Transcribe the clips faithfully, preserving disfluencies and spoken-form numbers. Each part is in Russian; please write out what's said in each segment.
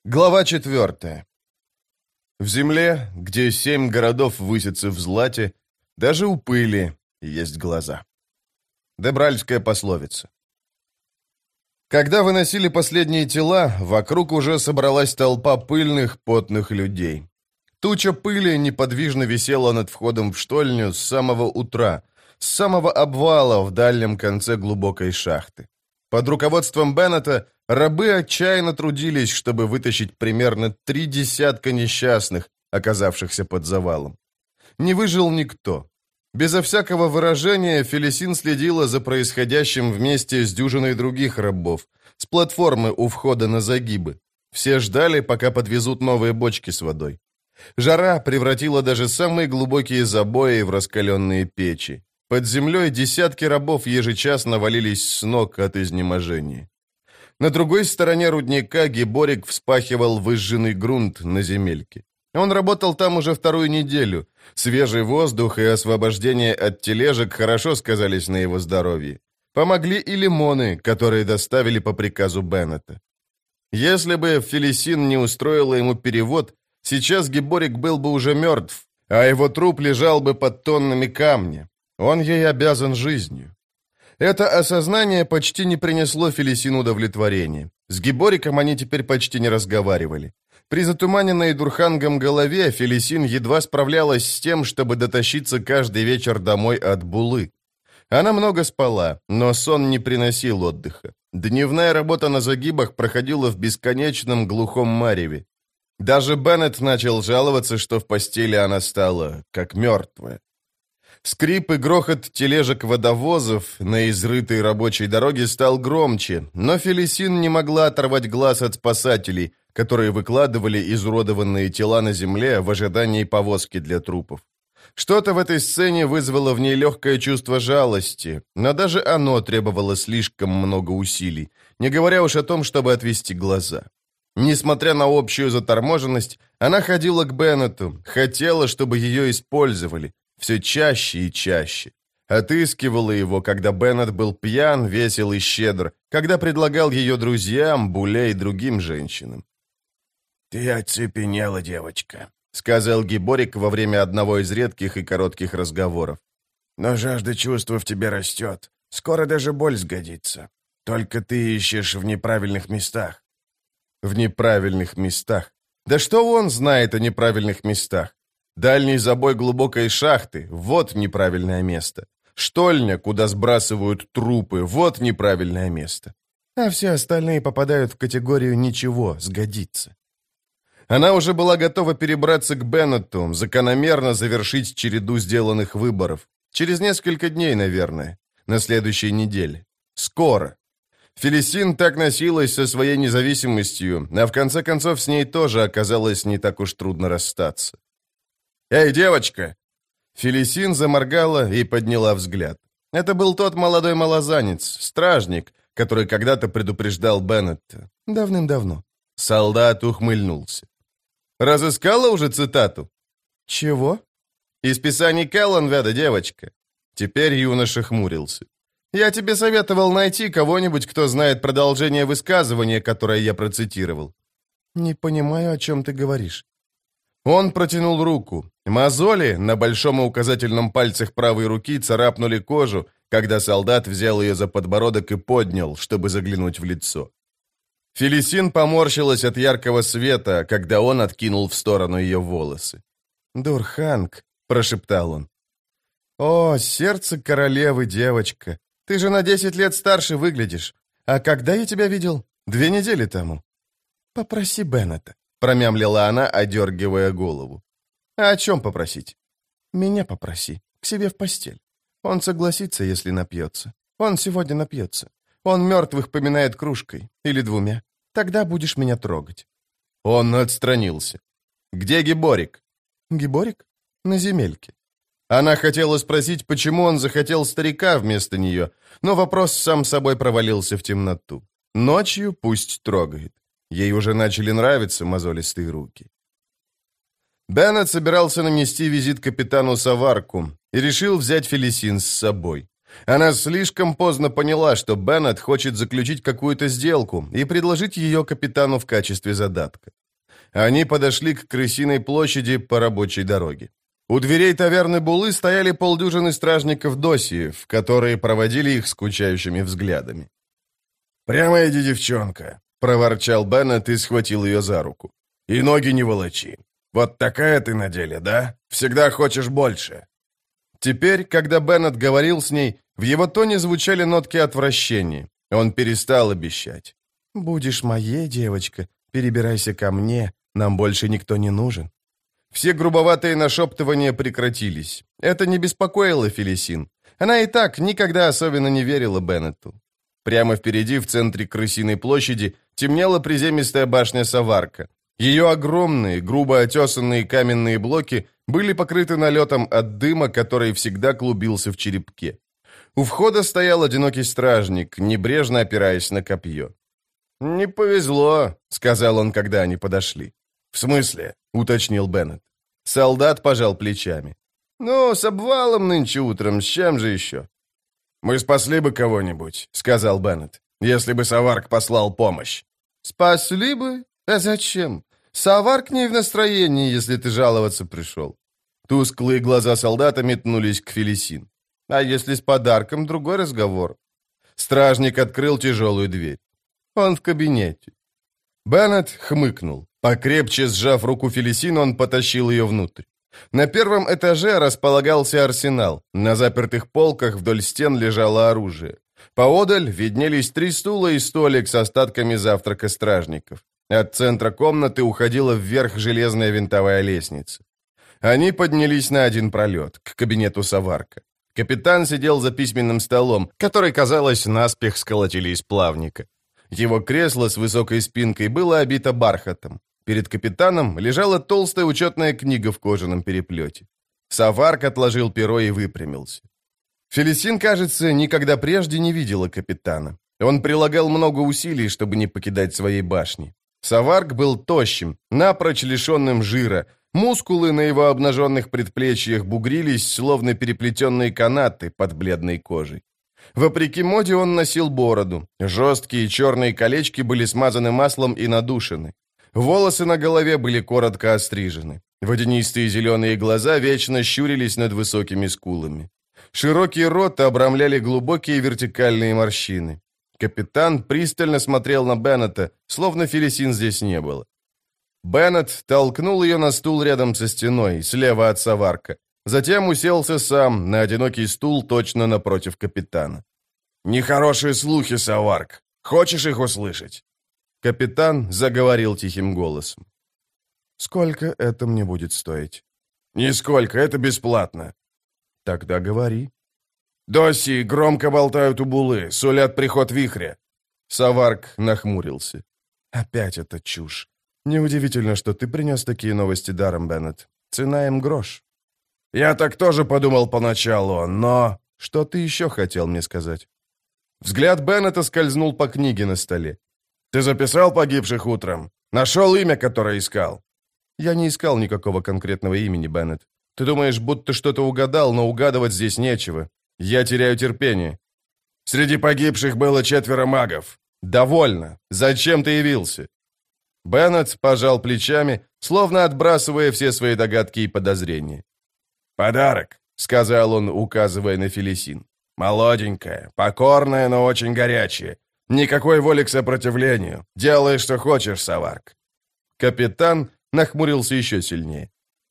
Глава четвертая. В земле, где семь городов высятся в злате, даже у пыли есть глаза. Дебральская пословица. Когда выносили последние тела, вокруг уже собралась толпа пыльных, потных людей. Туча пыли неподвижно висела над входом в штольню с самого утра, с самого обвала в дальнем конце глубокой шахты. Под руководством Беннета рабы отчаянно трудились, чтобы вытащить примерно три десятка несчастных, оказавшихся под завалом. Не выжил никто. Безо всякого выражения Фелисин следила за происходящим вместе с дюжиной других рабов, с платформы у входа на загибы. Все ждали, пока подвезут новые бочки с водой. Жара превратила даже самые глубокие забои в раскаленные печи. Под землей десятки рабов ежечасно валились с ног от изнеможения. На другой стороне рудника Гиборик вспахивал выжженный грунт на земельке. Он работал там уже вторую неделю. Свежий воздух и освобождение от тележек хорошо сказались на его здоровье. Помогли и лимоны, которые доставили по приказу Беннета. Если бы Фелисин не устроила ему перевод, сейчас Гиборик был бы уже мертв, а его труп лежал бы под тоннами камня. Он ей обязан жизнью. Это осознание почти не принесло Фелисин удовлетворения. С Гибориком они теперь почти не разговаривали. При затуманенной Дурхангом голове Фелисин едва справлялась с тем, чтобы дотащиться каждый вечер домой от Булы. Она много спала, но сон не приносил отдыха. Дневная работа на загибах проходила в бесконечном глухом мареве. Даже Беннет начал жаловаться, что в постели она стала как мертвая. Скрип и грохот тележек-водовозов на изрытой рабочей дороге стал громче, но Фелисин не могла оторвать глаз от спасателей, которые выкладывали изуродованные тела на земле в ожидании повозки для трупов. Что-то в этой сцене вызвало в ней легкое чувство жалости, но даже оно требовало слишком много усилий, не говоря уж о том, чтобы отвести глаза. Несмотря на общую заторможенность, она ходила к Беннету, хотела, чтобы ее использовали, все чаще и чаще. Отыскивала его, когда Беннет был пьян, весел и щедр, когда предлагал ее друзьям, Буле и другим женщинам. «Ты оцепенела, девочка», — сказал Гиборик во время одного из редких и коротких разговоров. «Но жажда чувства в тебе растет. Скоро даже боль сгодится. Только ты ищешь в неправильных местах». В неправильных местах? Да что он знает о неправильных местах? Дальний забой глубокой шахты — вот неправильное место. Штольня, куда сбрасывают трупы — вот неправильное место. А все остальные попадают в категорию «ничего, сгодится». Она уже была готова перебраться к Беннету, закономерно завершить череду сделанных выборов. Через несколько дней, наверное. На следующей неделе. Скоро. Фелисин так носилась со своей независимостью, а в конце концов с ней тоже оказалось не так уж трудно расстаться. «Эй, девочка!» Фелисин заморгала и подняла взгляд. Это был тот молодой малозанец, стражник, который когда-то предупреждал Беннета. Давным-давно. Солдат ухмыльнулся. «Разыскала уже цитату?» «Чего?» «Из писаний Келленведа, девочка». Теперь юноша хмурился. «Я тебе советовал найти кого-нибудь, кто знает продолжение высказывания, которое я процитировал». «Не понимаю, о чем ты говоришь». Он протянул руку. Мозоли на большом и указательном пальцах правой руки царапнули кожу, когда солдат взял ее за подбородок и поднял, чтобы заглянуть в лицо. Фелисин поморщилась от яркого света, когда он откинул в сторону ее волосы. «Дурханг», — прошептал он. «О, сердце королевы, девочка, ты же на десять лет старше выглядишь. А когда я тебя видел? Две недели тому». «Попроси Беннета», — промямлила она, одергивая голову. «А о чем попросить?» «Меня попроси, к себе в постель. Он согласится, если напьется. Он сегодня напьется. Он мертвых поминает кружкой. Или двумя. Тогда будешь меня трогать». Он отстранился. «Где Гиборик?» «Гиборик? На земельке». Она хотела спросить, почему он захотел старика вместо нее, но вопрос сам собой провалился в темноту. Ночью пусть трогает. Ей уже начали нравиться мозолистые руки. Беннет собирался нанести визит капитану Саварку и решил взять Фелисин с собой. Она слишком поздно поняла, что Беннет хочет заключить какую-то сделку и предложить ее капитану в качестве задатка. Они подошли к Крысиной площади по рабочей дороге. У дверей таверны Булы стояли полдюжины стражников-досиев, которые проводили их скучающими взглядами. «Прямо иди, девчонка», — проворчал Беннет и схватил ее за руку. «И ноги не волочи. Вот такая ты на деле, да? Всегда хочешь больше». Теперь, когда Беннет говорил с ней, в его тоне звучали нотки отвращения. Он перестал обещать. «Будешь моей, девочка, перебирайся ко мне, нам больше никто не нужен». Все грубоватые нашептывания прекратились. Это не беспокоило Фелисин. Она и так никогда особенно не верила Беннету. Прямо впереди, в центре Крысиной площади, темнела приземистая башня Саварка. Ее огромные, грубо отесанные каменные блоки были покрыты налетом от дыма, который всегда клубился в черепке. У входа стоял одинокий стражник, небрежно опираясь на копье. «Не повезло», — сказал он, когда они подошли. «В смысле?» — уточнил Беннет. Солдат пожал плечами. «Ну, с обвалом нынче утром, с чем же еще?» «Мы спасли бы кого-нибудь», — сказал Беннет, «если бы Саварк послал помощь». «Спасли бы? А зачем? Саварк не в настроении, если ты жаловаться пришел». Тусклые глаза солдата метнулись к Фелисин. «А если с подарком, другой разговор». Стражник открыл тяжелую дверь. «Он в кабинете». Беннет хмыкнул. Покрепче сжав руку Фелисин, он потащил ее внутрь. На первом этаже располагался арсенал. На запертых полках вдоль стен лежало оружие. Поодаль виднелись три стула и столик с остатками завтрака стражников. От центра комнаты уходила вверх железная винтовая лестница. Они поднялись на один пролет, к кабинету Саварка. Капитан сидел за письменным столом, который, казалось, наспех сколотили из плавника. Его кресло с высокой спинкой было обито бархатом. Перед капитаном лежала толстая учетная книга в кожаном переплете. Саварк отложил перо и выпрямился. Фелисин, кажется, никогда прежде не видела капитана. Он прилагал много усилий, чтобы не покидать своей башни. Саварк был тощим, напрочь лишенным жира. Мускулы на его обнаженных предплечьях бугрились, словно переплетенные канаты под бледной кожей. Вопреки моде он носил бороду. Жесткие черные колечки были смазаны маслом и надушены. Волосы на голове были коротко острижены. Водянистые зеленые глаза вечно щурились над высокими скулами. Широкий рот обрамляли глубокие вертикальные морщины. Капитан пристально смотрел на Беннета, словно Фелисин здесь не было. Беннет толкнул ее на стул рядом со стеной, слева от Саварка. Затем уселся сам на одинокий стул точно напротив капитана. «Нехорошие слухи, Саварк. Хочешь их услышать?» Капитан заговорил тихим голосом. «Сколько это мне будет стоить?» «Нисколько, это бесплатно». «Тогда говори». «Доси громко болтают у Булы, сулят приход вихря». Саварк нахмурился. «Опять это чушь. Неудивительно, что ты принес такие новости даром, Беннет. Цена им грош». «Я так тоже подумал поначалу, но...» «Что ты еще хотел мне сказать?» Взгляд Беннета скользнул по книге на столе. «Ты записал погибших утром? Нашел имя, которое искал?» «Я не искал никакого конкретного имени, Беннет. Ты думаешь, будто что-то угадал, но угадывать здесь нечего. Я теряю терпение». «Среди погибших было четверо магов». «Довольно. Зачем ты явился?» Беннет пожал плечами, словно отбрасывая все свои догадки и подозрения. «Подарок», — сказал он, указывая на Фелисин. «Молоденькая, покорная, но очень горячая. Никакой воли к сопротивлению. Делай, что хочешь, Саварк». Капитан нахмурился еще сильнее.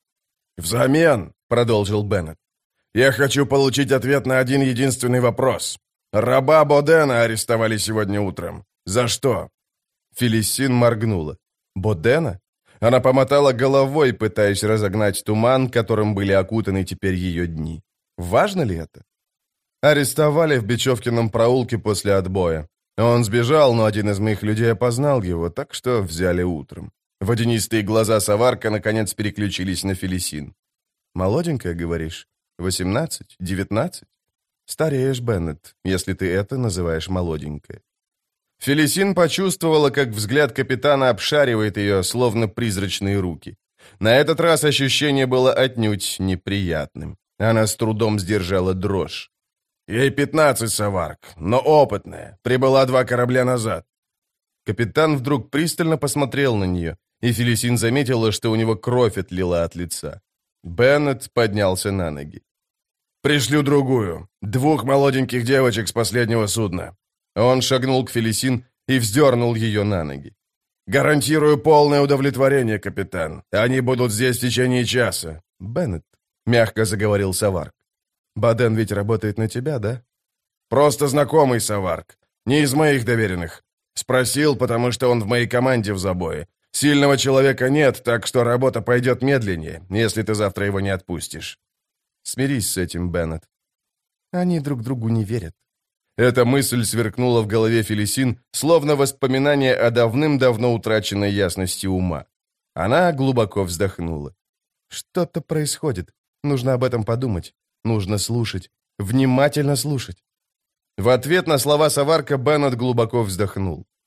«Взамен», — продолжил Беннет, — «я хочу получить ответ на один единственный вопрос. Раба Бодена арестовали сегодня утром. За что?» Фелисин моргнула. «Бодена?» Она помотала головой, пытаясь разогнать туман, которым были окутаны теперь ее дни. Важно ли это? Арестовали в Бечевкином проулке после отбоя. Он сбежал, но один из моих людей опознал его, так что взяли утром. Водянистые глаза Саварка наконец переключились на Фелисин. «Молоденькая, говоришь? Восемнадцать? Девятнадцать? Стареешь, Беннет, если ты это называешь молоденькой». Фелисин почувствовала, как взгляд капитана обшаривает ее, словно призрачные руки. На этот раз ощущение было отнюдь неприятным. Она с трудом сдержала дрожь. Ей пятнадцать, Саварк, но опытная. Прибыла два корабля назад». Капитан вдруг пристально посмотрел на нее, и Фелисин заметила, что у него кровь отлила от лица. Беннет поднялся на ноги. «Пришлю другую. Двух молоденьких девочек с последнего судна». Он шагнул к Фелисин и вздернул ее на ноги. «Гарантирую полное удовлетворение, капитан. Они будут здесь в течение часа». «Беннет», — мягко заговорил Саварк, — «Боден ведь работает на тебя, да?» «Просто знакомый, Саварк. Не из моих доверенных. Спросил, потому что он в моей команде в забое. Сильного человека нет, так что работа пойдет медленнее, если ты завтра его не отпустишь». «Смирись с этим, Беннет. Они друг другу не верят». Эта мысль сверкнула в голове Фелисин, словно воспоминание о давным-давно утраченной ясности ума. Она глубоко вздохнула. «Что-то происходит. Нужно об этом подумать. Нужно слушать. Внимательно слушать». В ответ на слова Саварка Беннет глубоко вздохнул.